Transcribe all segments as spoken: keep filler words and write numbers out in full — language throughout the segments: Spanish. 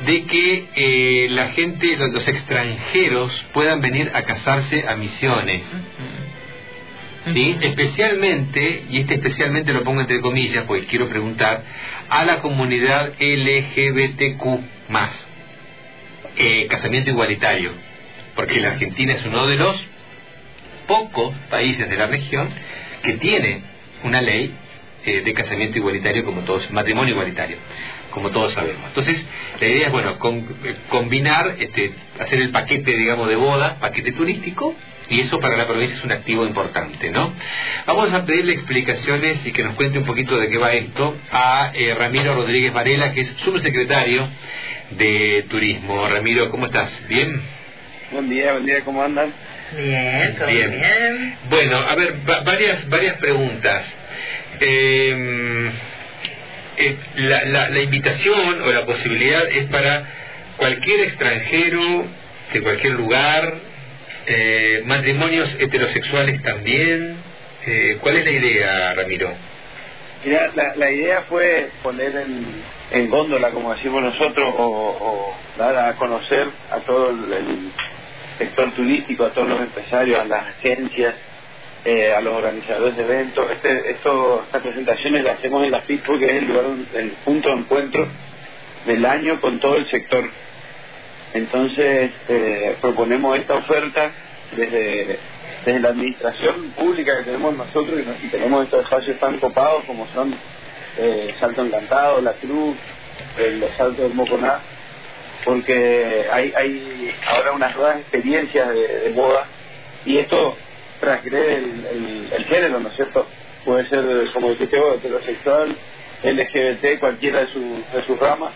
de que eh, la gente, los, los extranjeros puedan venir a casarse a Misiones. ¿Sí? Especialmente, y este especialmente lo pongo entre comillas, porque quiero preguntar, a la comunidad L G B T Q más, eh, casamiento igualitario, porque la Argentina es uno de los pocos países de la región que tiene una ley eh, de casamiento igualitario, como todos, matrimonio igualitario, como todos sabemos. Entonces, la idea es, bueno, con, eh, combinar, este, hacer el paquete, digamos, de boda, paquete turístico, y eso para la provincia es un activo importante, ¿no? Vamos a pedirle explicaciones y que nos cuente un poquito de qué va esto a eh, Ramiro Rodríguez Varela, que es subsecretario de Turismo. Ramiro, ¿cómo estás? ¿Bien? Buen día, buen día, ¿cómo andan? Bien, todo bien. bien. Bueno, a ver, va, varias varias preguntas. Eh, eh, la, la, la invitación o la posibilidad es para cualquier extranjero de cualquier lugar. Eh, matrimonios heterosexuales también. Eh, ¿Cuál es la idea, Ramiro? Mira, la, la idea fue poner en, en góndola, como decimos nosotros, o, o dar a conocer a todo el, el sector turístico, a todos los empresarios, a las agencias, eh, a los organizadores de eventos. Este, esto, estas presentaciones las hacemos en la F I T porque es el lugar, el punto de encuentro del año con todo el sector. Entonces eh, proponemos esta oferta desde, desde la administración pública que tenemos nosotros, y, y tenemos estos espacios tan copados como son eh, Salto Encantado, La Cruz, eh, los Saltos del Moconá, porque hay, hay ahora unas nuevas experiencias de, de boda, y esto transgrede el, el, el género, ¿no es cierto? Puede ser, como dijiste vos, heterosexual, L G B T, cualquiera de, su, de sus ramas.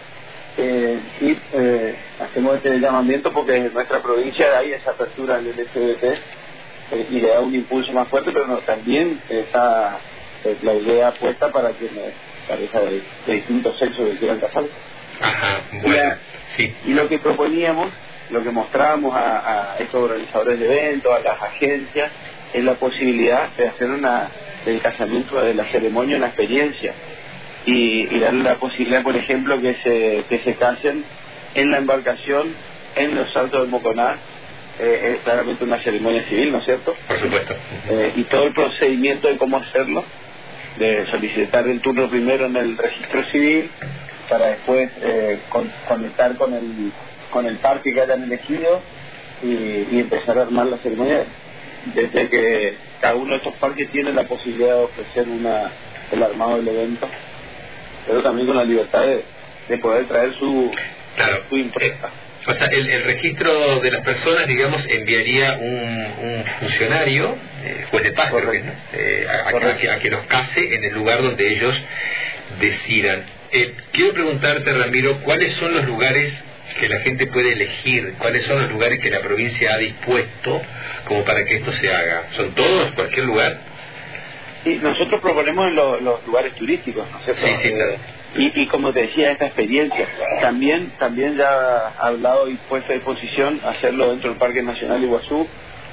Eh, y eh, hacemos este llamamiento porque en nuestra provincia hay esa apertura del L G B T eh, y le da un impulso más fuerte, pero no, también está eh, la idea puesta para quienes parejas de, de distintos sexos que quieran casar. Ajá, bueno, y, sí. Y lo que proponíamos, lo que mostrábamos a, a estos organizadores de eventos, a las agencias, es la posibilidad de hacer una del casamiento, de la ceremonia, una experiencia. Y, y darle la posibilidad, por ejemplo, que se que se casen en la embarcación, en los Saltos del Moconá. Eh, es claramente una ceremonia civil, ¿no es cierto? Por supuesto. Eh, y todo el procedimiento de cómo hacerlo, de solicitar el turno primero en el registro civil, para después eh, con, conectar con el con el parque que hayan elegido y, y empezar a armar la ceremonia, desde que cada uno de estos parques tiene la posibilidad de ofrecer una el armado del evento, pero también con la libertad de, de poder traer su, claro. su imprenta. Eh, o sea, el, el registro de las personas, digamos, enviaría un, un funcionario, eh, juez de paz, creo que, ¿no? eh, a, a, a, que, a que los case en el lugar donde ellos decidan. Eh, quiero preguntarte, Ramiro, ¿cuáles son los lugares que la gente puede elegir? ¿Cuáles son los lugares que la provincia ha dispuesto como para que esto se haga? ¿Son todos, cualquier lugar? Sí, nosotros proponemos en lo, los lugares turísticos, ¿no es cierto? Sí, sí, claro. Y, y como te decía, esta experiencia, también también ya ha hablado y puesto a disposición hacerlo dentro del Parque Nacional Iguazú,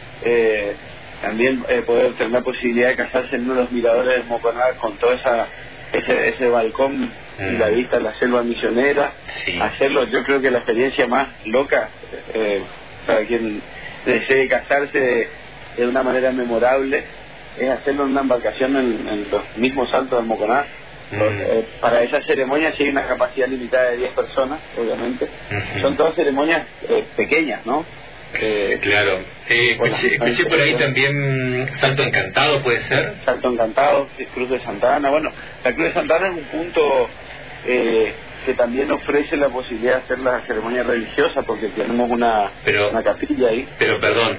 eh, también eh, poder tener la posibilidad de casarse en uno de los miradores del Moconá con todo esa, ese, ese balcón mm. y la vista a la selva misionera, sí. Hacerlo, yo creo que la experiencia más loca eh, para quien desee casarse de, de una manera memorable es hacerlo en una embarcación en, en los mismos Saltos del Moconá. Mm. Eh, para esa ceremonia sí hay una capacidad limitada de diez personas, obviamente. Mm-hmm. Son todas ceremonias eh, pequeñas, ¿no? Eh, claro. Eh, escuché, escuché por ahí también Salto Encantado, ¿puede ser? Salto Encantado, Cruz de Santa Ana. Bueno, la Cruz de Santa Ana es un punto eh, que también ofrece la posibilidad de hacer la ceremonia religiosa, porque tenemos una, pero, una capilla ahí. Pero perdón,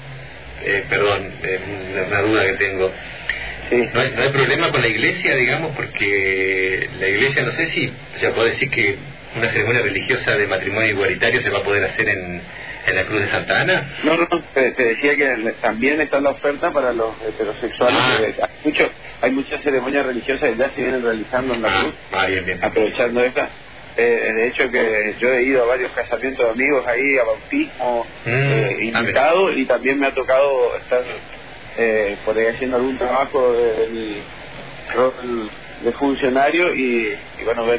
eh, perdón, eh, una, una duda que tengo. Sí. No, hay, no hay problema con la iglesia, digamos, porque la iglesia, no sé si, o sea, puedo decir que una ceremonia religiosa de matrimonio igualitario se va a poder hacer en, en la Cruz de Santa Ana. No, no, te, te decía que también está la oferta para los heterosexuales. Ah. Hay, mucho, hay muchas ceremonias religiosas que ya se vienen realizando en la ah. Cruz, ah, bien, bien. aprovechando esta. Eh, de hecho que yo he ido a varios casamientos de amigos ahí, a bautismo, mm. eh, invitado, ah, y también me ha tocado estar eh, por ahí haciendo algún trabajo de, de mi rol de funcionario y, y bueno, ver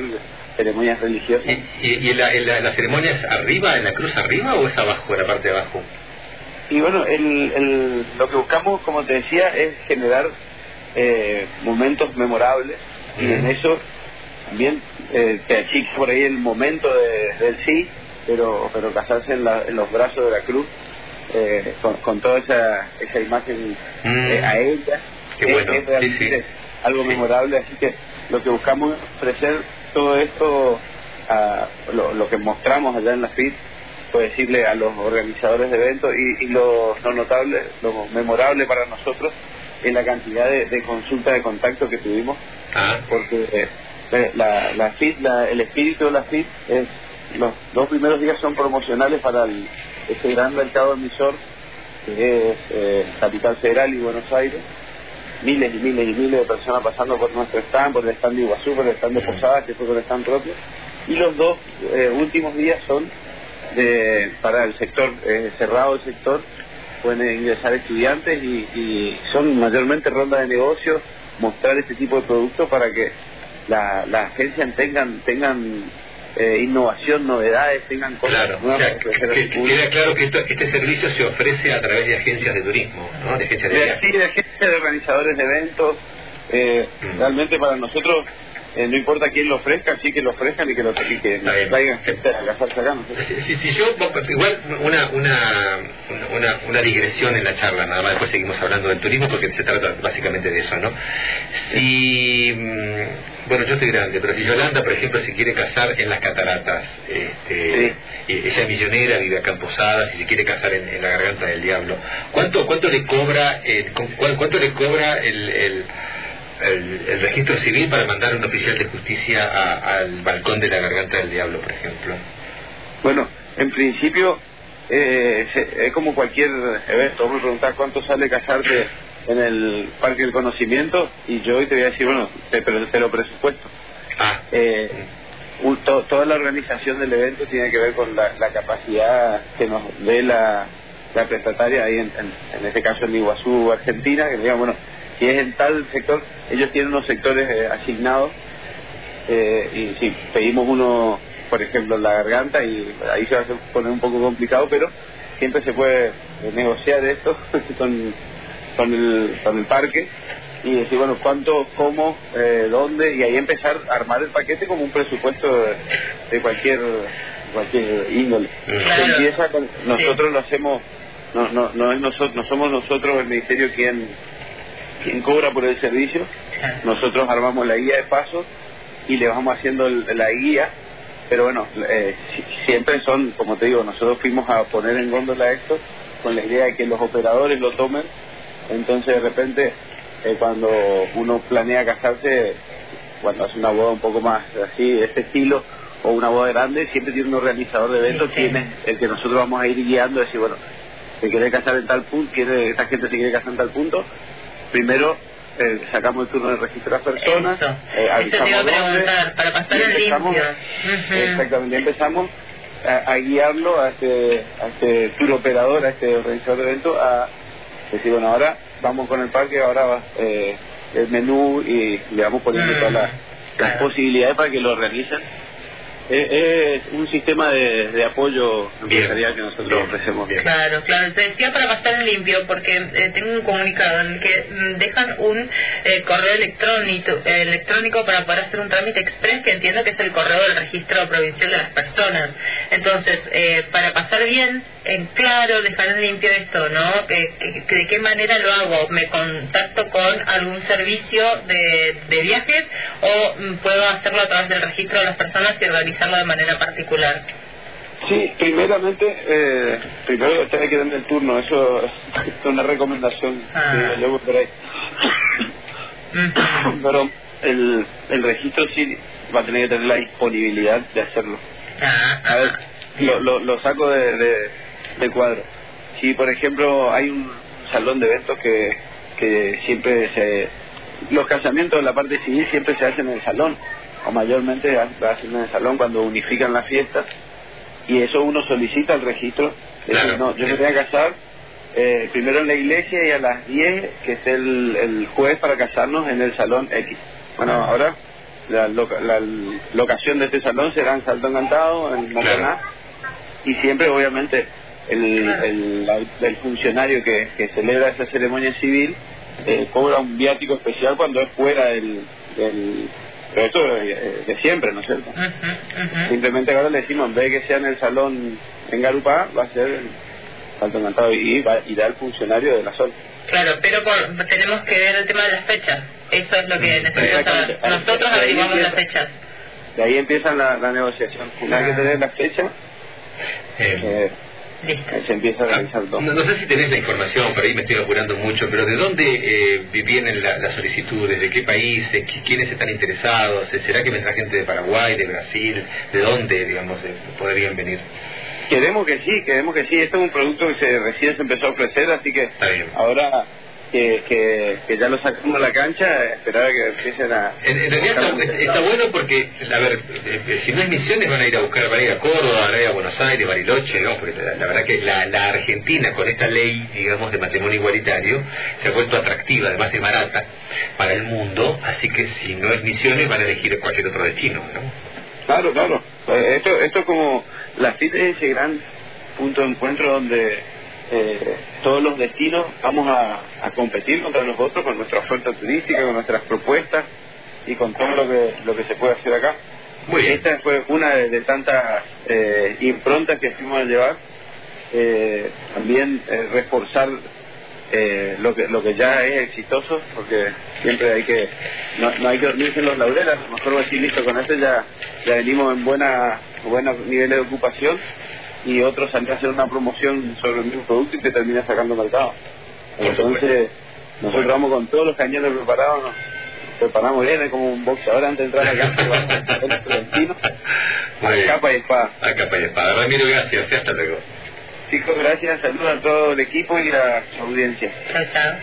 ceremonias religiosas. ¿Y, y, y la, la, la ceremonia es arriba, en la cruz arriba o es abajo, en la parte de abajo? Y bueno, el, el, lo que buscamos, como te decía, es generar eh, momentos memorables, uh-huh. y en eso también eh, te achica por ahí el momento de, del sí, pero pero casarse en, la, en los brazos de la cruz, eh, con, con toda esa, esa imagen uh-huh. eh, a ella, Qué es, bueno. es realmente sí, sí. algo sí. memorable, así que lo que buscamos es ofrecer todo esto, a lo, lo que mostramos allá en la F I T, pues decirle a los organizadores de eventos, y, y lo, lo notable, lo memorable para nosotros es la cantidad de, de consultas de contacto que tuvimos, ah. porque eh, la, la F I T, la, el espíritu de la F I T es, los dos primeros días son promocionales para el, ese gran mercado emisor que es eh, Capital Federal y Buenos Aires, miles y miles y miles de personas pasando por nuestro stand, por el stand de Iguazú, por el stand de Posadas, que fue con el stand propio, y los dos eh, últimos días son de, para el sector eh, cerrado del sector, pueden ingresar estudiantes y, y son mayormente rondas de negocios, mostrar este tipo de productos para que la, la agencias tengan tengan eh, innovación, novedades, tengan cosas claro, nuevas. O sea, que, que, que queda claro que esto, este servicio se ofrece a través de agencias de turismo, ¿no? De agencias de de, viajes. sí, de agencias de organizadores de eventos. Eh, mm. Realmente para nosotros Eh, no importa quién lo ofrezca, sí que lo ofrezcan y que lo y que traigan gente a casarse acá, ¿no? Sí, sí, sí, yo, igual una, una, una, una digresión en la charla, nada más, después seguimos hablando del turismo porque se trata básicamente de eso, ¿no? Si, bueno, yo estoy grande, pero si Yolanda, por ejemplo, se quiere casar en las cataratas, este, sí. ella es misionera, vive acá en Posadas, y se quiere casar en, en la Garganta del Diablo, ¿cuánto cuánto le cobra el, cuánto le cobra el, el El, el registro civil para mandar un oficial de justicia a, al balcón de la Garganta del Diablo, por ejemplo? Bueno, en principio eh, es, es como cualquier evento. Vamos a preguntar cuánto sale casarte en el Parque del Conocimiento y yo hoy te voy a decir, bueno, te, te, te lo presupuesto. Ah. Eh, un, to, toda la organización del evento tiene que ver con la, la capacidad que nos dé la, la prestataria ahí en, en, en este caso en Iguazú, Argentina, que digamos, bueno, si es en tal sector, ellos tienen unos sectores eh, asignados, eh, y si pedimos uno, por ejemplo, en la Garganta, y ahí se va a poner un poco complicado, pero siempre se puede eh, negociar esto con, con, el, con el parque y decir, bueno, cuánto, cómo, eh, dónde, y ahí empezar a armar el paquete como un presupuesto de, de cualquier cualquier índole. Claro. Se empieza con, nosotros sí. lo hacemos, no, no, no, es nosotros, no somos nosotros el ministerio quien quien cobra por el servicio, nosotros armamos la guía de paso y le vamos haciendo el, la guía, pero bueno, eh, siempre son, como te digo, nosotros fuimos a poner en góndola esto con la idea de que los operadores lo tomen, entonces de repente eh, cuando uno planea casarse, cuando hace una boda un poco más así, de este estilo, o una boda grande, siempre tiene un organizador de eventos, sí, sí. Quien es el que nosotros vamos a ir guiando, decir, bueno, se quiere casar en tal punto, quiere, esta gente se quiere casar en tal punto. Primero eh, sacamos el turno de registro de las personas, eh, avisamos Eso te iba a dónde, preguntar, para pasar al limpio. Uh-huh. Exactamente, empezamos a, a guiarlo a este, a este tour operador, a este organizador de eventos, a decir, bueno, ahora vamos con el parque, ahora va eh, el menú y le vamos poniendo uh-huh. todas las, las claro. posibilidades para que lo realicen. Es, es un sistema de, de apoyo empresarial que nosotros bien. ofrecemos. Bien. Claro, claro. Te decía para pasar en limpio, porque eh, tengo un comunicado en el que mm, dejan un eh, correo electrónico, eh, electrónico para poder hacer un trámite express, que entiendo que es el correo del registro provincial de las personas. Entonces, eh, para pasar bien, en claro, dejar en limpio esto, ¿no? Que, que, que ¿de qué manera lo hago? ¿Me contacto con algún servicio de, de viajes o mm, puedo hacerlo a través del registro de las personas y organizarlo de manera particular? Sí, primeramente, eh, primero tener que dar el turno, eso es una recomendación ah. que luego por ahí. Uh-huh. Pero el, el registro sí va a tener que tener la disponibilidad de hacerlo. Ah. A ver, lo, lo, lo saco de, de, de cuadro. Si, por ejemplo, hay un salón de eventos que, que siempre se... Los casamientos de la parte civil siempre se hacen en el salón, o mayormente lo hacen en el salón cuando unifican las fiestas, y eso uno solicita el registro. Claro. Decir, no, yo me voy a casar eh, primero en la iglesia y a las diez que esté el, el juez para casarnos en el salón X. Bueno, ahora la, loca, la locación de este salón será en Salto Encantado, en Mataná, claro. Y siempre obviamente el, el, el, el funcionario que, que celebra esa ceremonia civil eh, cobra un viático especial cuando es fuera del... del pero esto es de siempre, ¿no es cierto? Uh-huh, uh-huh. Simplemente ahora le decimos, en vez de que sea en el salón en Garupá, va a ser en Salto Encantado y va, irá el funcionario de la zona. Claro, pero con, tenemos que ver el tema de las fechas. Eso es lo que necesitamos saber. Nosotros averiguamos las fechas. De ahí empieza la, la negociación. Una vez que tenés las fechas, eh, eh, listo. Se empieza a realizar todo. No, no sé si tenés la información, por ahí me estoy apurando mucho, pero ¿de dónde eh, vienen la, las solicitudes? ¿De qué países? ¿Quiénes están interesados? ¿Será que vendrá gente de Paraguay, de Brasil? ¿De dónde, digamos, de, podrían venir? Queremos que sí, queremos que sí. Esto es un producto que se, recién se empezó a ofrecer, así que ahora que, que, que ya lo sacamos a la cancha, esperar a que empiecen a... En, en realidad está, está bueno porque, a ver, eh, si no es Misiones van a ir a buscar, van a ir a Córdoba, van a ir a Buenos Aires, Bariloche, ¿no? Porque la, la verdad que la, la Argentina con esta ley, digamos, de matrimonio igualitario, se ha vuelto atractiva, además es barata para el mundo, así que si no es Misiones van a elegir cualquier otro destino, ¿no? Claro, claro. Esto, esto es como la FIT es ese gran punto de encuentro donde eh, todos los destinos vamos a, a competir contra nosotros con nuestra oferta turística, con nuestras propuestas y con todo lo que lo que se puede hacer acá. Muy bien. Esta fue una de, de tantas eh, improntas que fuimos a llevar. Eh, también eh, reforzar eh, lo que lo que ya es exitoso, porque siempre hay que no, no hay que dormirse en los laureles. A lo mejor decir, listo, con esto ya ya venimos en buena buenos niveles de ocupación, y otros salen a hacer una promoción sobre el mismo producto y te termina sacando mercado. Entonces nosotros vamos con todos los cañones preparados, nos preparamos bien, es como un boxeador antes de entrar a la cancha, vamos a hacer el destino a capa y espada. A capa y espada. Ramiro, gracias, hasta luego. Chicos, gracias, saludos a todo el equipo y a su audiencia. Chao, chao.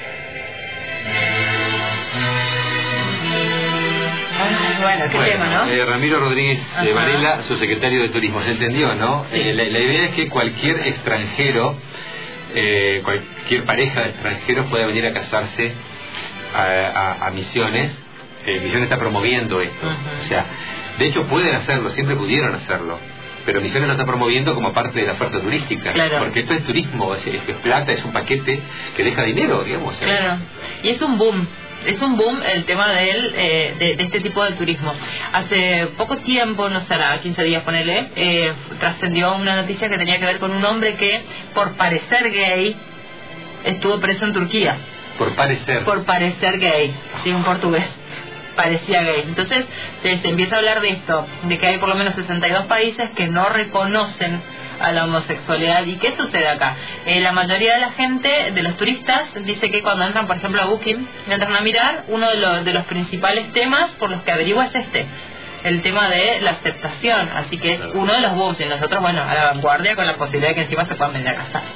Ah, bueno, qué bueno, tema, ¿no? Eh, Ramiro Rodríguez eh, Varela, su secretario de Turismo, ¿se entendió, no? Sí. Eh, la, la idea es que cualquier extranjero, eh, cualquier pareja de extranjeros pueda venir a casarse a, a, a Misiones. Eh, Misiones está promoviendo esto. Uh-huh. O sea, de hecho pueden hacerlo, siempre pudieron hacerlo. Pero Misiones lo está promoviendo como parte de la oferta turística, claro. Porque esto es turismo, es, es plata, es un paquete que deja dinero, digamos. ¿eh? Claro, y es un boom, es un boom el tema de, él, eh, de, de este tipo de turismo. Hace poco tiempo, no será, quince días ponele, eh, trascendió una noticia que tenía que ver con un hombre que, por parecer gay, estuvo preso en Turquía. Por parecer. Por parecer gay, sí, un portugués. Parecía gay. Entonces se, se empieza a hablar de esto, de que hay por lo menos sesenta y dos países que no reconocen a la homosexualidad. ¿Y qué sucede acá? Eh, la mayoría de la gente, de los turistas, dice que cuando entran, por ejemplo, a Booking, entran a mirar, uno de los, de los principales temas por los que averigua es este, el tema de la aceptación. Así que es uno de los booms, y nosotros, bueno, a la vanguardia con la posibilidad de que encima se puedan venir a casar.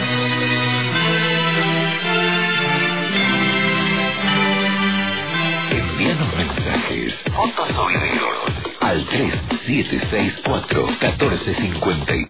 Envíanos mensajes, fotos o videos al tres siete seis cuatro, uno cuatro cinco